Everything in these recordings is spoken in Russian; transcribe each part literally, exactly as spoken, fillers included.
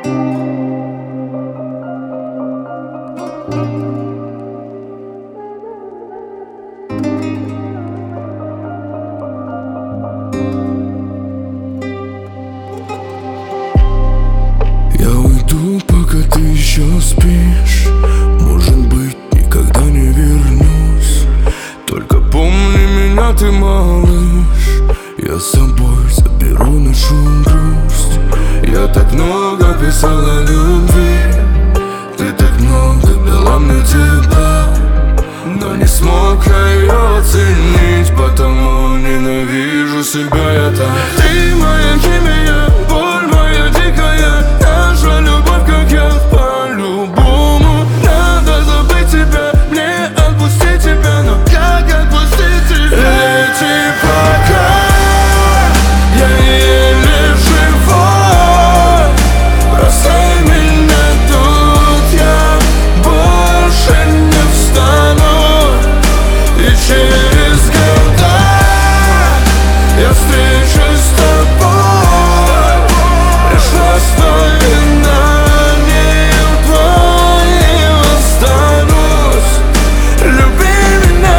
Я уйду, пока ты еще спишь. Может быть, никогда не вернусь. Только помни меня, ты малыш. Я с собой заберу нашу грусть. Я так много писал о любви, ты так много дала мне тепла, но не смог я ее оценить, потому ненавижу себя я так. Ты моя химия, боль моя дикая, наша любовь, как я по-любому. Надо забыть тебя, мне отпустить тебя, но как отпустить тебя? Лети пока, я еле живой. Бросай меня тут, я больше не встану. И через года я встречусь с тобой. Лишь воспоминанием твоим останусь. Люби меня,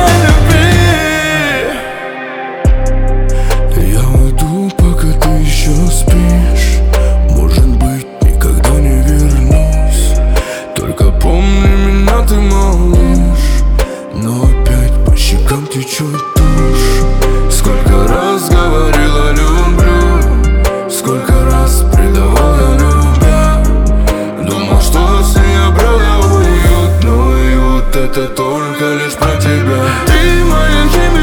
люби. Я уйду, пока ты еще спишь. Может быть, никогда не вернусь. Только помни меня, ты малыш. Но опять по щекам течет тушь. Сколько раз говорила люблю, сколько раз предавал я любя. Думал, что с ней обрел я уют, но уют это только лишь про тебя. Ты моя химия.